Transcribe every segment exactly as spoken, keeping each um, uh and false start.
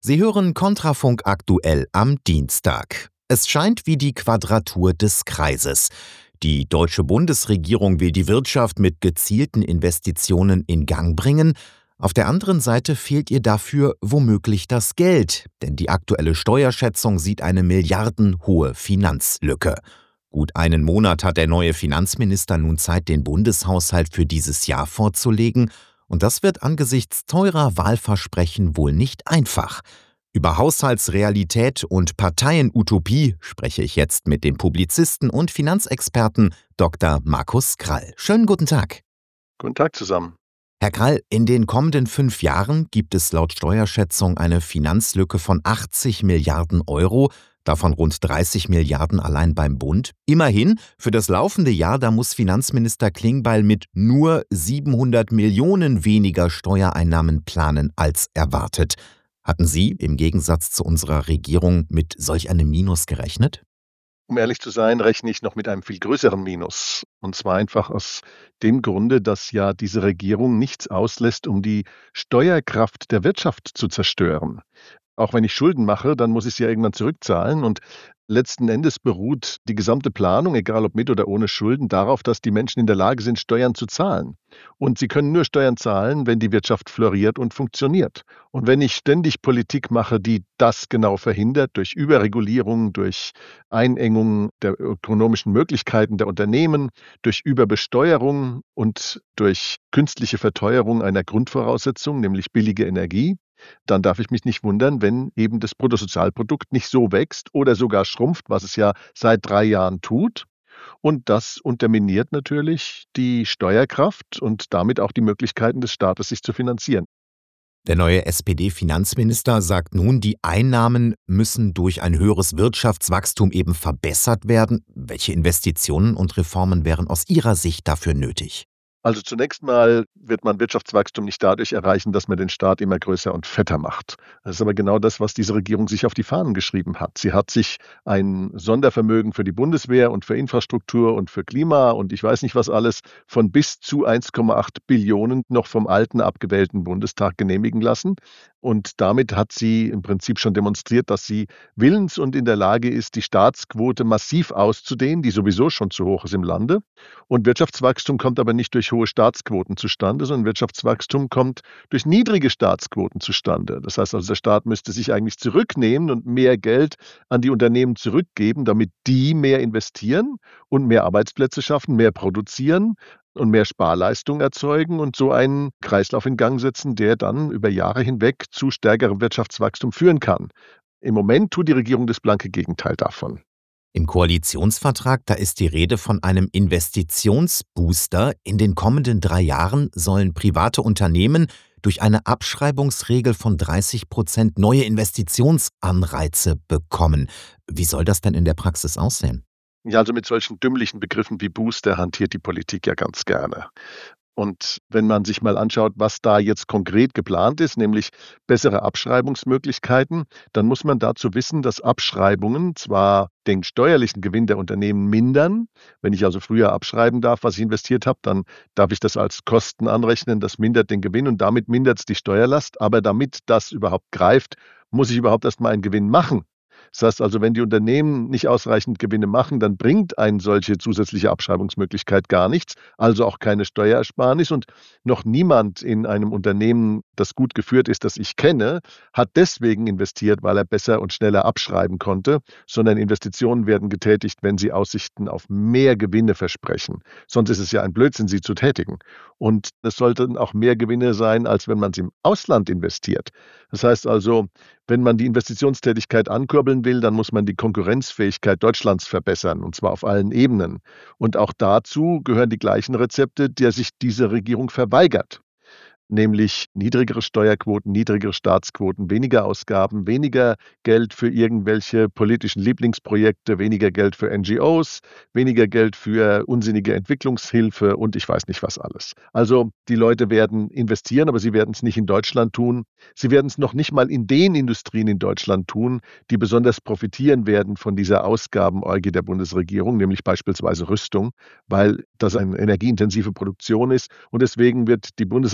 Sie hören Kontrafunk aktuell am Dienstag. Es scheint wie die Quadratur des Kreises. Die deutsche Bundesregierung will die Wirtschaft mit gezielten Investitionen in Gang bringen. Auf der anderen Seite fehlt ihr dafür womöglich das Geld, denn die aktuelle Steuerschätzung sieht eine milliardenhohe Finanzlücke. Gut einen Monat hat der neue Finanzminister nun Zeit, den Bundeshaushalt für dieses Jahr vorzulegen. Und das wird angesichts teurer Wahlversprechen wohl nicht einfach. Über Haushaltsrealität und Parteienutopie spreche ich jetzt mit dem Publizisten und Finanzexperten Doktor Markus Krall. Schönen guten Tag. Guten Tag zusammen. Herr Krall, in den kommenden fünf Jahren gibt es laut Steuerschätzung eine Finanzlücke von achtzig Milliarden Euro, davon rund dreißig Milliarden allein beim Bund. Immerhin, für das laufende Jahr, da muss Finanzminister Klingbeil mit nur siebenhundert Millionen weniger Steuereinnahmen planen als erwartet. Hatten Sie im Gegensatz zu unserer Regierung mit solch einem Minus gerechnet? Um ehrlich zu sein, rechne ich noch mit einem viel größeren Minus. Und zwar einfach aus dem Grunde, dass ja diese Regierung nichts auslässt, um die Steuerkraft der Wirtschaft zu zerstören. Auch wenn ich Schulden mache, dann muss ich sie ja irgendwann zurückzahlen. Und letzten Endes beruht die gesamte Planung, egal ob mit oder ohne Schulden, darauf, dass die Menschen in der Lage sind, Steuern zu zahlen. Und sie können nur Steuern zahlen, wenn die Wirtschaft floriert und funktioniert. Und wenn ich ständig Politik mache, die das genau verhindert, durch Überregulierung, durch Einengung der ökonomischen Möglichkeiten der Unternehmen, durch Überbesteuerung und durch künstliche Verteuerung einer Grundvoraussetzung, nämlich billige Energie, dann darf ich mich nicht wundern, wenn eben das Bruttosozialprodukt nicht so wächst oder sogar schrumpft, was es ja seit drei Jahren tut. Und das unterminiert natürlich die Steuerkraft und damit auch die Möglichkeiten des Staates, sich zu finanzieren. Der neue S P D-Finanzminister sagt nun, die Einnahmen müssen durch ein höheres Wirtschaftswachstum eben verbessert werden. Welche Investitionen und Reformen wären aus Ihrer Sicht dafür nötig? Also zunächst mal wird man Wirtschaftswachstum nicht dadurch erreichen, dass man den Staat immer größer und fetter macht. Das ist aber genau das, was diese Regierung sich auf die Fahnen geschrieben hat. Sie hat sich ein Sondervermögen für die Bundeswehr und für Infrastruktur und für Klima und ich weiß nicht was alles von bis zu eins Komma acht Billionen noch vom alten abgewählten Bundestag genehmigen lassen. Und damit hat sie im Prinzip schon demonstriert, dass sie willens und in der Lage ist, die Staatsquote massiv auszudehnen, die sowieso schon zu hoch ist im Lande. Und Wirtschaftswachstum kommt aber nicht durch hohe Staatsquoten zustande, sondern Wirtschaftswachstum kommt durch niedrige Staatsquoten zustande. Das heißt also, der Staat müsste sich eigentlich zurücknehmen und mehr Geld an die Unternehmen zurückgeben, damit die mehr investieren und mehr Arbeitsplätze schaffen, mehr produzieren und mehr Sparleistung erzeugen und so einen Kreislauf in Gang setzen, der dann über Jahre hinweg zu stärkerem Wirtschaftswachstum führen kann. Im Moment tut die Regierung das blanke Gegenteil davon. Im Koalitionsvertrag, da ist die Rede von einem Investitionsbooster. In den kommenden drei Jahren sollen private Unternehmen durch eine Abschreibungsregel von dreißig Prozent neue Investitionsanreize bekommen. Wie soll das denn in der Praxis aussehen? Ja, also mit solchen dümmlichen Begriffen wie Booster hantiert die Politik ja ganz gerne. Und wenn man sich mal anschaut, was da jetzt konkret geplant ist, nämlich bessere Abschreibungsmöglichkeiten, dann muss man dazu wissen, dass Abschreibungen zwar den steuerlichen Gewinn der Unternehmen mindern. Wenn ich also früher abschreiben darf, was ich investiert habe, dann darf ich das als Kosten anrechnen. Das mindert den Gewinn und damit mindert es die Steuerlast. Aber damit das überhaupt greift, muss ich überhaupt erst mal einen Gewinn machen. Das heißt also, wenn die Unternehmen nicht ausreichend Gewinne machen, dann bringt eine solche zusätzliche Abschreibungsmöglichkeit gar nichts, also auch keine Steuerersparnis. Und noch niemand in einem Unternehmen, das gut geführt ist, das ich kenne, hat deswegen investiert, weil er besser und schneller abschreiben konnte, sondern Investitionen werden getätigt, wenn sie Aussichten auf mehr Gewinne versprechen. Sonst ist es ja ein Blödsinn, sie zu tätigen. Und es sollten auch mehr Gewinne sein, als wenn man sie im Ausland investiert. Das heißt also, wenn man die Investitionstätigkeit ankurbeln will, dann muss man die Konkurrenzfähigkeit Deutschlands verbessern, und zwar auf allen Ebenen. Und auch dazu gehören die gleichen Rezepte, der sich diese Regierung verweigert. Nämlich niedrigere Steuerquoten, niedrigere Staatsquoten, weniger Ausgaben, weniger Geld für irgendwelche politischen Lieblingsprojekte, weniger Geld für N G Os, weniger Geld für unsinnige Entwicklungshilfe und ich weiß nicht was alles. Also die Leute werden investieren, aber sie werden es nicht in Deutschland tun. Sie werden es noch nicht mal in den Industrien in Deutschland tun, die besonders profitieren werden von dieser Ausgabenorgie der Bundesregierung, nämlich beispielsweise Rüstung, weil das eine energieintensive Produktion ist und deswegen wird die Bundesregierung zwar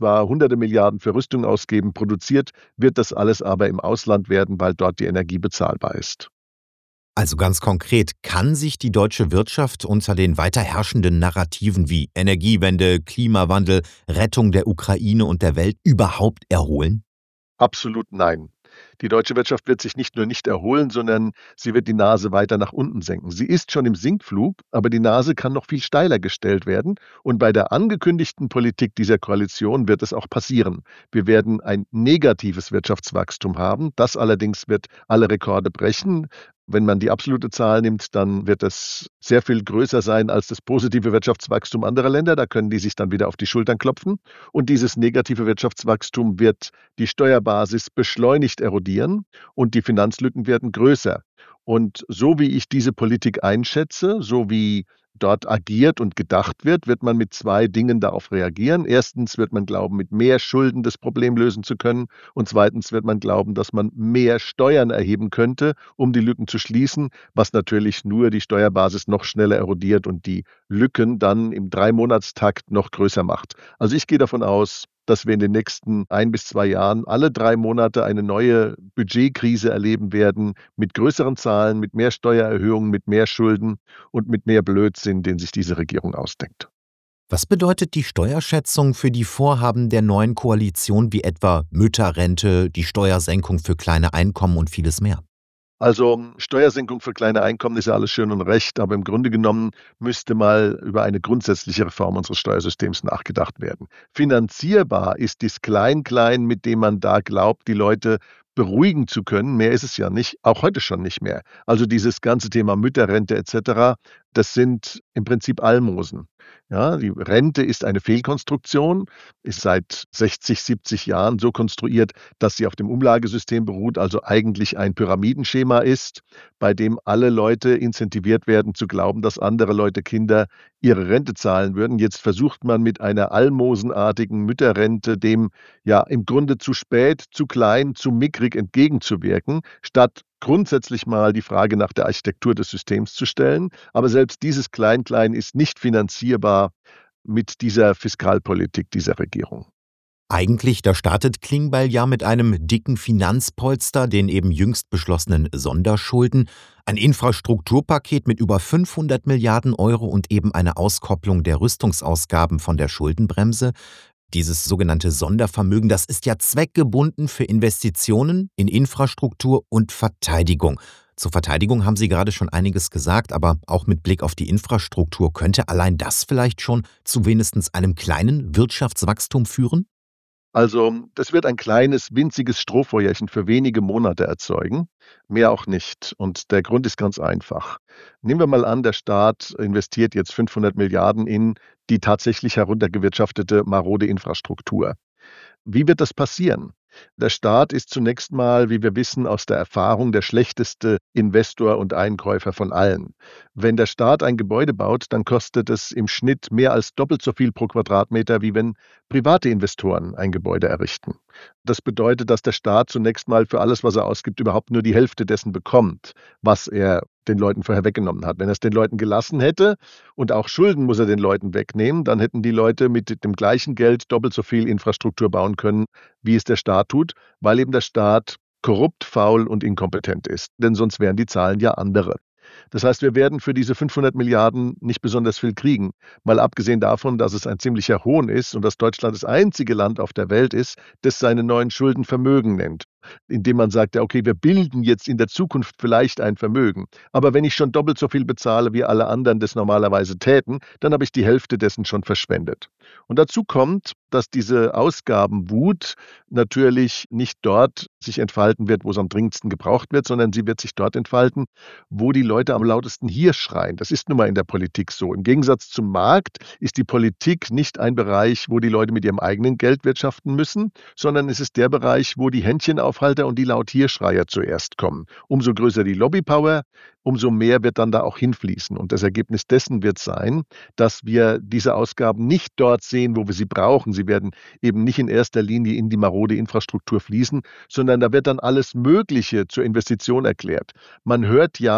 zwar hunderte Milliarden für Rüstung ausgeben, produziert wird das alles aber im Ausland werden, weil dort die Energie bezahlbar ist. Also ganz konkret, kann sich die deutsche Wirtschaft unter den weiter herrschenden Narrativen wie Energiewende, Klimawandel, Rettung der Ukraine und der Welt überhaupt erholen? Absolut nein. Die deutsche Wirtschaft wird sich nicht nur nicht erholen, sondern sie wird die Nase weiter nach unten senken. Sie ist schon im Sinkflug, aber die Nase kann noch viel steiler gestellt werden. Und bei der angekündigten Politik dieser Koalition wird es auch passieren. Wir werden ein negatives Wirtschaftswachstum haben. Das allerdings wird alle Rekorde brechen. Wenn man die absolute Zahl nimmt, dann wird es sehr viel größer sein als das positive Wirtschaftswachstum anderer Länder. Da können die sich dann wieder auf die Schultern klopfen. Und dieses negative Wirtschaftswachstum wird die Steuerbasis beschleunigt erodieren und die Finanzlücken werden größer. Und so wie ich diese Politik einschätze, so wie dort agiert und gedacht wird, wird man mit zwei Dingen darauf reagieren. Erstens wird man glauben, mit mehr Schulden das Problem lösen zu können. Und zweitens wird man glauben, dass man mehr Steuern erheben könnte, um die Lücken zu schließen, was natürlich nur die Steuerbasis noch schneller erodiert und die Lücken dann im Dreimonatstakt noch größer macht. Also ich gehe davon aus, dass wir in den nächsten ein bis zwei Jahren alle drei Monate eine neue Budgetkrise erleben werden, mit größeren Zahlen, mit mehr Steuererhöhungen, mit mehr Schulden und mit mehr Blödsinn, den sich diese Regierung ausdenkt. Was bedeutet die Steuerschätzung für die Vorhaben der neuen Koalition wie etwa Mütterrente, die Steuersenkung für kleine Einkommen und vieles mehr? Also Steuersenkung für kleine Einkommen ist ja alles schön und recht, aber im Grunde genommen müsste mal über eine grundsätzliche Reform unseres Steuersystems nachgedacht werden. Finanzierbar ist dies Klein-Klein, mit dem man da glaubt, die Leute beruhigen zu können. Mehr ist es ja nicht, auch heute schon nicht mehr. Also dieses ganze Thema Mütterrente et cetera, das sind im Prinzip Almosen. Ja, die Rente ist eine Fehlkonstruktion, ist seit sechzig, siebzig Jahren so konstruiert, dass sie auf dem Umlagesystem beruht, also eigentlich ein Pyramidenschema ist, bei dem alle Leute incentiviert werden zu glauben, dass andere Leute, Kinder, ihre Rente zahlen würden. Jetzt versucht man mit einer almosenartigen Mütterrente dem ja im Grunde zu spät, zu klein, zu mickrig entgegenzuwirken, statt grundsätzlich mal die Frage nach der Architektur des Systems zu stellen. Aber selbst dieses Klein-Klein ist nicht finanzierbar mit dieser Fiskalpolitik dieser Regierung. Eigentlich, da startet Klingbeil ja mit einem dicken Finanzpolster, den eben jüngst beschlossenen Sonderschulden, ein Infrastrukturpaket mit über fünfhundert Milliarden Euro und eben eine Auskopplung der Rüstungsausgaben von der Schuldenbremse. Dieses sogenannte Sondervermögen, das ist ja zweckgebunden für Investitionen in Infrastruktur und Verteidigung. Zur Verteidigung haben Sie gerade schon einiges gesagt, aber auch mit Blick auf die Infrastruktur könnte allein das vielleicht schon zu wenigstens einem kleinen Wirtschaftswachstum führen? Also, das wird ein kleines, winziges Strohfeuerchen für wenige Monate erzeugen, mehr auch nicht. Und der Grund ist ganz einfach. Nehmen wir mal an, der Staat investiert jetzt fünfhundert Milliarden in die tatsächlich heruntergewirtschaftete marode Infrastruktur. Wie wird das passieren? Der Staat ist zunächst mal, wie wir wissen aus der Erfahrung, der schlechteste Investor und Einkäufer von allen. Wenn der Staat ein Gebäude baut, dann kostet es im Schnitt mehr als doppelt so viel pro Quadratmeter, wie wenn private Investoren ein Gebäude errichten. Das bedeutet, dass der Staat zunächst mal für alles, was er ausgibt, überhaupt nur die Hälfte dessen bekommt, was er den Leuten vorher weggenommen hat. Wenn er es den Leuten gelassen hätte und auch Schulden muss er den Leuten wegnehmen, dann hätten die Leute mit dem gleichen Geld doppelt so viel Infrastruktur bauen können, wie es der Staat tut, weil eben der Staat korrupt, faul und inkompetent ist. Denn sonst wären die Zahlen ja andere. Das heißt, wir werden für diese fünfhundert Milliarden nicht besonders viel kriegen. Mal abgesehen davon, dass es ein ziemlicher Hohn ist und dass Deutschland das einzige Land auf der Welt ist, das seine neuen Schulden Vermögen nennt. Indem man sagt, ja, okay, wir bilden jetzt in der Zukunft vielleicht ein Vermögen. Aber wenn ich schon doppelt so viel bezahle, wie alle anderen das normalerweise täten, dann habe ich die Hälfte dessen schon verschwendet. Und dazu kommt, dass diese Ausgabenwut natürlich nicht dort sich entfalten wird, wo es am dringendsten gebraucht wird, sondern sie wird sich dort entfalten, wo die Leute am lautesten hier schreien. Das ist nun mal in der Politik so. Im Gegensatz zum Markt ist die Politik nicht ein Bereich, wo die Leute mit ihrem eigenen Geld wirtschaften müssen, sondern es ist der Bereich, wo die Händchenaufhalter und die Lauthierschreier zuerst kommen. Umso größer die Lobbypower, umso mehr wird dann da auch hinfließen. Und das Ergebnis dessen wird sein, dass wir diese Ausgaben nicht dort sehen, wo wir sie brauchen. Sie werden eben nicht in erster Linie in die marode Infrastruktur fließen, sondern da wird dann alles Mögliche zur Investition erklärt. Man hört ja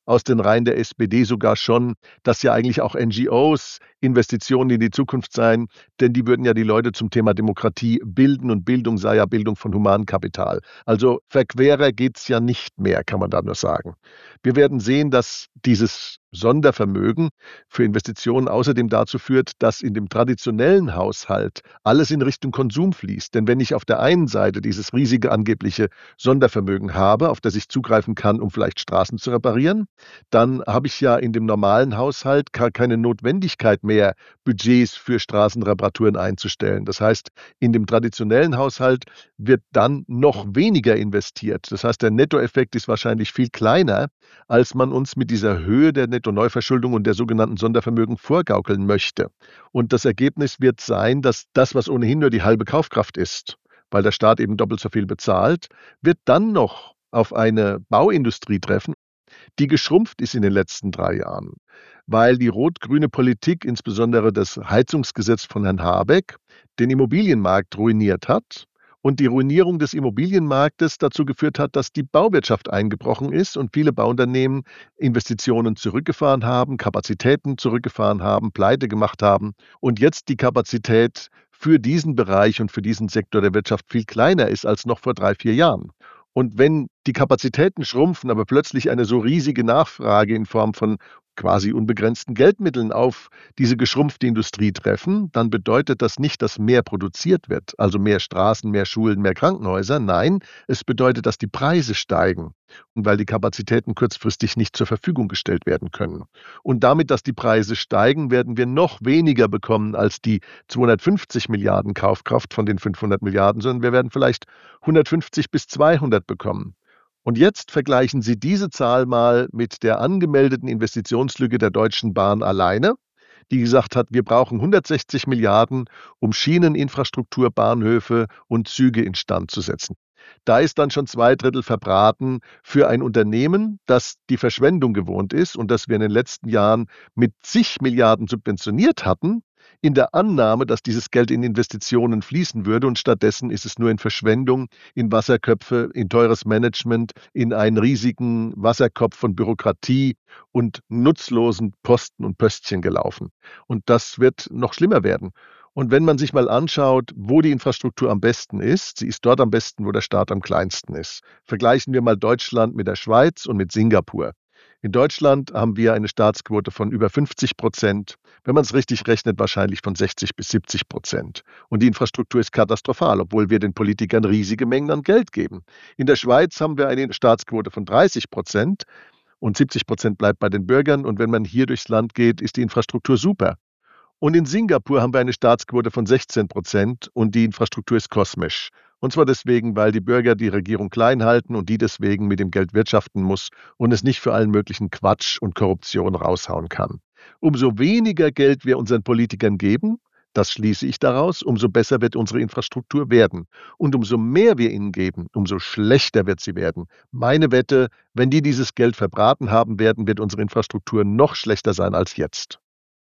aus den Reihen der S P D sogar schon, dass ja eigentlich auch N G Os Investitionen in die Zukunft seien, denn die würden ja die Leute zum Thema Demokratie bilden und Bildung sei ja Bildung von Humankapital. Also verquerer geht's ja nicht mehr, kann man da nur sagen. Wir werden sehen, dass dieses Sondervermögen für Investitionen außerdem dazu führt, dass in dem traditionellen Haushalt alles in Richtung Konsum fließt. Denn wenn ich auf der einen Seite dieses riesige angebliche Sondervermögen habe, auf das ich zugreifen kann, um vielleicht Straßen zu reparieren, dann habe ich ja in dem normalen Haushalt gar keine Notwendigkeit mehr, Budgets für Straßenreparaturen einzustellen. Das heißt, in dem traditionellen Haushalt wird dann noch weniger investiert. Das heißt, der Nettoeffekt ist wahrscheinlich viel kleiner, als man uns mit dieser Höhe der Netto-Neuverschuldung und der sogenannten Sondervermögen vorgaukeln möchte. Und das Ergebnis wird sein, dass das, was ohnehin nur die halbe Kaufkraft ist, weil der Staat eben doppelt so viel bezahlt, wird dann noch auf eine Bauindustrie treffen, die geschrumpft ist in den letzten drei Jahren, weil die rot-grüne Politik, insbesondere das Heizungsgesetz von Herrn Habeck, den Immobilienmarkt ruiniert hat. Und die Ruinierung des Immobilienmarktes dazu geführt hat, dass die Bauwirtschaft eingebrochen ist und viele Bauunternehmen Investitionen zurückgefahren haben, Kapazitäten zurückgefahren haben, pleite gemacht haben und jetzt die Kapazität für diesen Bereich und für diesen Sektor der Wirtschaft viel kleiner ist als noch vor drei, vier Jahren. Und wenn die Kapazitäten schrumpfen, aber plötzlich eine so riesige Nachfrage in Form von quasi unbegrenzten Geldmitteln auf diese geschrumpfte Industrie treffen, dann bedeutet das nicht, dass mehr produziert wird, also mehr Straßen, mehr Schulen, mehr Krankenhäuser. Nein, es bedeutet, dass die Preise steigen, und weil die Kapazitäten kurzfristig nicht zur Verfügung gestellt werden können. Und damit, dass die Preise steigen, werden wir noch weniger bekommen als die zweihundertfünfzig Milliarden Kaufkraft von den fünfhundert Milliarden, sondern wir werden vielleicht hundertfünfzig bis zweihundert bekommen. Und jetzt vergleichen Sie diese Zahl mal mit der angemeldeten Investitionslücke der Deutschen Bahn alleine, die gesagt hat, wir brauchen hundertsechzig Milliarden, um Schieneninfrastruktur, Bahnhöfe und Züge instand zu setzen. Da ist dann schon zwei Drittel verbraten für ein Unternehmen, das die Verschwendung gewohnt ist und das wir in den letzten Jahren mit zig Milliarden subventioniert hatten, in der Annahme, dass dieses Geld in Investitionen fließen würde, und stattdessen ist es nur in Verschwendung, in Wasserköpfe, in teures Management, in einen riesigen Wasserkopf von Bürokratie und nutzlosen Posten und Pöstchen gelaufen. Und das wird noch schlimmer werden. Und wenn man sich mal anschaut, wo die Infrastruktur am besten ist, sie ist dort am besten, wo der Staat am kleinsten ist. Vergleichen wir mal Deutschland mit der Schweiz und mit Singapur. In Deutschland haben wir eine Staatsquote von über fünfzig Prozent, wenn man es richtig rechnet, wahrscheinlich von sechzig bis siebzig Prozent. Und die Infrastruktur ist katastrophal, obwohl wir den Politikern riesige Mengen an Geld geben. In der Schweiz haben wir eine Staatsquote von dreißig Prozent und siebzig Prozent bleibt bei den Bürgern. Und wenn man hier durchs Land geht, ist die Infrastruktur super. Und in Singapur haben wir eine Staatsquote von sechzehn Prozent und die Infrastruktur ist kosmisch. Und zwar deswegen, weil die Bürger die Regierung klein halten und die deswegen mit dem Geld wirtschaften muss und es nicht für allen möglichen Quatsch und Korruption raushauen kann. Umso weniger Geld wir unseren Politikern geben, das schließe ich daraus, umso besser wird unsere Infrastruktur werden. Und umso mehr wir ihnen geben, umso schlechter wird sie werden. Meine Wette, wenn die dieses Geld verbraten haben werden, wird unsere Infrastruktur noch schlechter sein als jetzt.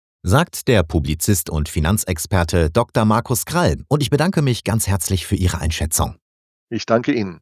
Sagt der Publizist und Finanzexperte Doktor Markus Krall. Und ich bedanke mich ganz herzlich für Ihre Einschätzung. Ich danke Ihnen.